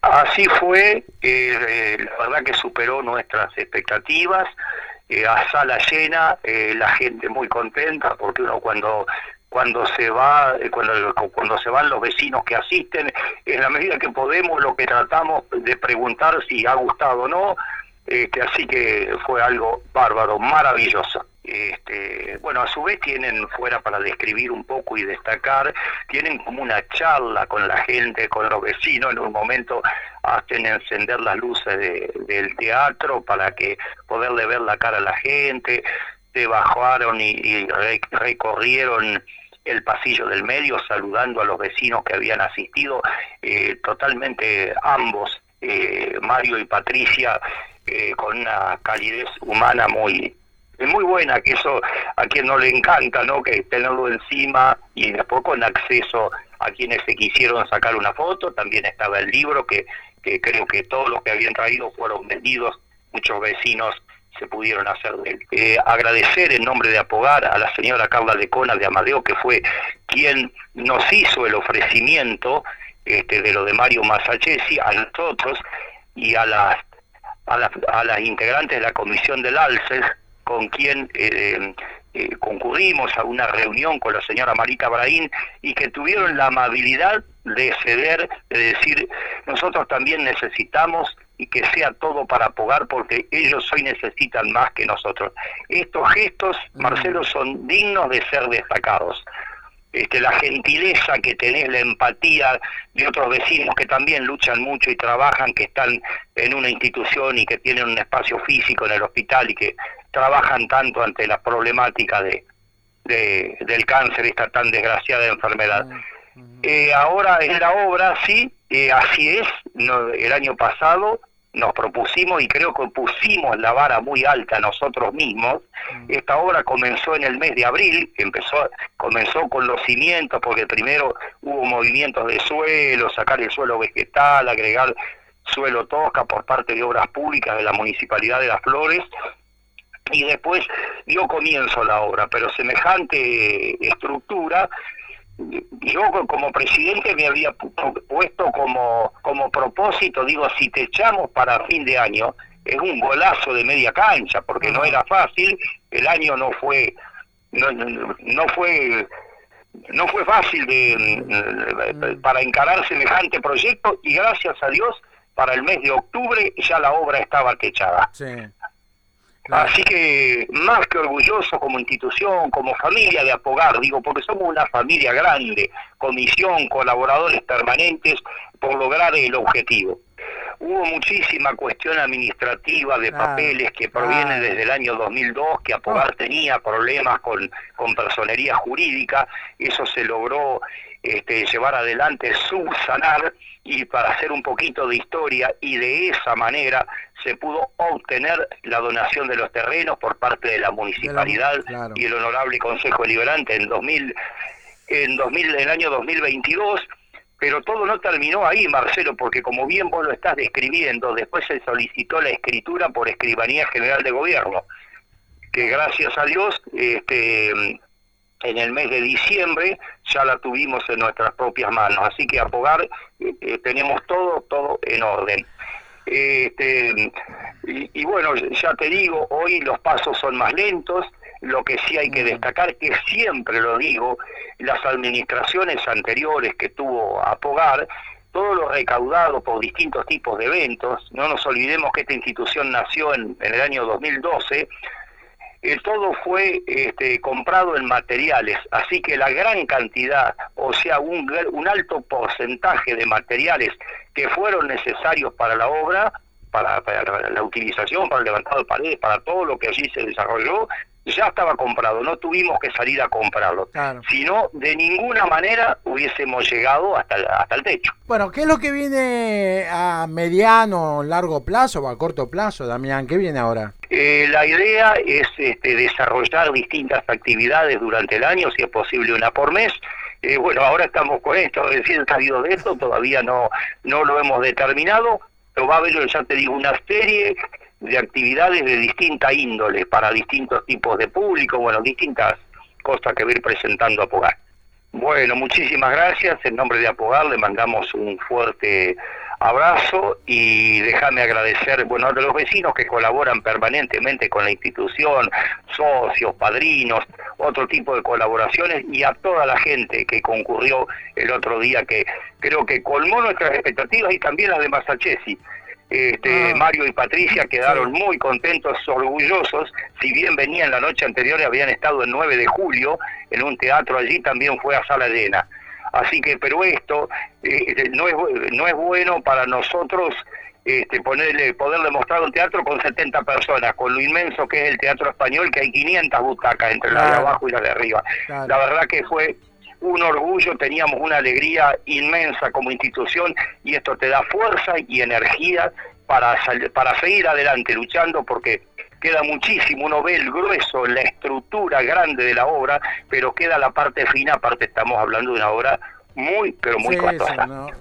Así fue, la verdad que superó nuestras expectativas, a sala llena, la gente muy contenta, porque uno cuando se va, cuando se van los vecinos que asisten, en la medida que podemos, lo que tratamos de preguntar si ha gustado o no, así que fue algo bárbaro, maravilloso. Bueno, a su vez tienen, fuera para describir un poco y destacar, tienen como una charla con la gente, con los vecinos, en un momento hacen encender las luces del teatro para que poderle ver la cara a la gente, se bajaron y recorrieron el pasillo del medio saludando a los vecinos que habían asistido, totalmente ambos, Mario y Patricia, con una calidez humana muy buena, que eso a quien no le encanta, ¿no? Que tenerlo encima, y después con acceso a quienes se quisieron sacar una foto. También estaba el libro que creo que todos los que habían traído fueron vendidos, muchos vecinos se pudieron hacer de él. Agradecer en nombre de Apogar a la señora Carla Lecona de Amadeo, que fue quien nos hizo el ofrecimiento de lo de Mario Masachesi, a nosotros y a las integrantes de la comisión del ALCES, con quien concurrimos a una reunión con la señora Marita Braín, y que tuvieron la amabilidad de ceder, de decir, nosotros también necesitamos, y que sea todo para Apogar, porque ellos hoy necesitan más que nosotros. Estos gestos, Marcelo, son dignos de ser destacados. La gentileza que tenés, la empatía de otros vecinos que también luchan mucho y trabajan, que están en una institución y que tienen un espacio físico en el hospital y que trabajan tanto ante la problemática del cáncer, esta tan desgraciada enfermedad. Ahora en la obra, sí, así es, el año pasado nos propusimos, y creo que pusimos la vara muy alta nosotros mismos. Esta obra comenzó en el mes de abril, comenzó con los cimientos, porque primero hubo movimientos de suelo, sacar el suelo vegetal, agregar suelo tosca por parte de Obras Públicas de la Municipalidad de Las Flores, y después dio comienzo la obra, pero semejante estructura, yo como presidente me había puesto como propósito, digo, si te echamos para fin de año, es un golazo de media cancha, porque no era fácil, el año no fue fácil para encarar semejante proyecto, y gracias a Dios, para el mes de octubre ya la obra estaba techada. Sí. Claro. Así que más que orgulloso como institución, como familia de Apogar, digo, porque somos una familia grande, comisión, colaboradores permanentes, por lograr el objetivo. Hubo muchísima cuestión administrativa de papeles que provienen desde el año 2002, que Apogar tenía problemas con personería jurídica. Eso se logró llevar adelante, subsanar, y para hacer un poquito de historia, y de esa manera se pudo obtener la donación de los terrenos por parte de la municipalidad y el honorable Consejo Deliberante en el año 2022. Pero todo no terminó ahí, Marcelo, porque como bien vos lo estás describiendo, después se solicitó la escritura por Escribanía General de Gobierno, que gracias a Dios en el mes de diciembre ya la tuvimos en nuestras propias manos. Así que Apogar tenemos todo en orden. Y bueno, ya te digo, hoy los pasos son más lentos. Lo que sí hay que destacar, que siempre lo digo, las administraciones anteriores que tuvo Apogar, todo lo recaudado por distintos tipos de eventos, no nos olvidemos que esta institución nació en el año 2012, todo fue comprado en materiales, así que la gran cantidad, o sea, un alto porcentaje de materiales que fueron necesarios para la obra, para la utilización, para el levantado de paredes, para todo lo que allí se desarrolló, ya estaba comprado, no tuvimos que salir a comprarlo. Claro. Si no, de ninguna manera hubiésemos llegado hasta el techo. Bueno, ¿qué es lo que viene a mediano, largo plazo o a corto plazo, Damián? ¿Qué viene ahora? La idea es desarrollar distintas actividades durante el año, si es posible una por mes. Bueno, ahora estamos con esto, recién salido de esto, todavía no lo hemos determinado, pero va a haber, ya te digo, una serie de actividades de distinta índole para distintos tipos de público, bueno, distintas cosas que va a ir presentando Apogar. Bueno, muchísimas gracias. En nombre de Apogar le mandamos un fuerte Abrazo y déjame agradecer, bueno, a los vecinos que colaboran permanentemente con la institución, socios, padrinos, otro tipo de colaboraciones, y a toda la gente que concurrió el otro día, que creo que colmó nuestras expectativas y también las de Masachesi. Mario y Patricia quedaron muy contentos, orgullosos, si bien venían la noche anterior, habían estado el 9 de julio en un teatro allí, también fue a sala llena. Así que, pero esto no es bueno para nosotros poderle mostrar un teatro con 70 personas, con lo inmenso que es el Teatro Español, que hay 500 butacas entre la de abajo y la de arriba. Claro. La verdad que fue un orgullo, teníamos una alegría inmensa como institución, y esto te da fuerza y energía para seguir adelante luchando, porque queda muchísimo, uno ve el grueso, la estructura grande de la obra, pero queda la parte fina, aparte estamos hablando de una obra muy, pero muy costosa. ¿No?